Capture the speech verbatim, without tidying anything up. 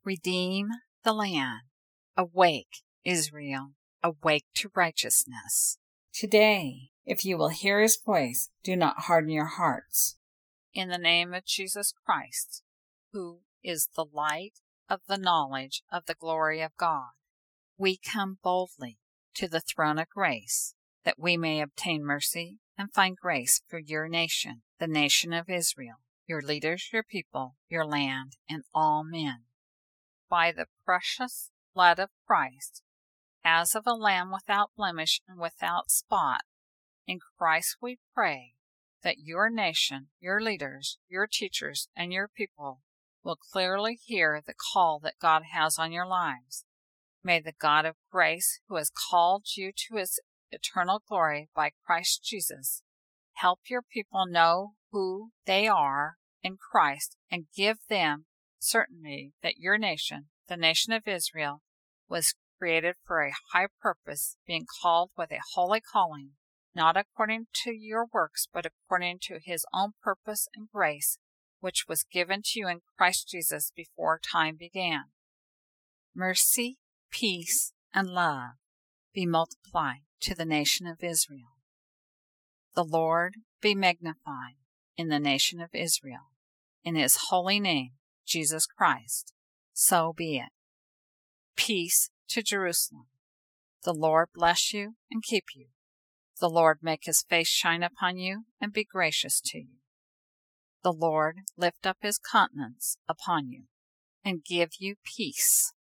Redeem the land. Awake, Israel, awake to righteousness. Today, if you will hear his voice, do not harden your hearts. In the name of Jesus Christ, who is the light of the knowledge of the glory of God, we come boldly to the throne of grace, that we may obtain mercy and find grace for your nation, the nation of Israel, your leaders, your people, your land, and all men. By the precious blood of Christ, as of a lamb without blemish and without spot, in Christ we pray that your nation, your leaders, your teachers, and your people will clearly hear the call that God has on your lives. May the God of grace, who has called you to his eternal glory by Christ Jesus, help your people know who they are in Christ and give them certainty that your nation, the nation of Israel, was created for a high purpose, being called with a holy calling, not according to your works, but according to his own purpose and grace, which was given to you in Christ Jesus before time began. Mercy, peace, and love be multiplied to the nation of Israel. The Lord be magnified in the nation of Israel. In his holy name, Jesus Christ, so be it. Peace to Jerusalem. The Lord bless you and keep you. The Lord make his face shine upon you and be gracious to you. The Lord lift up his countenance upon you and give you peace.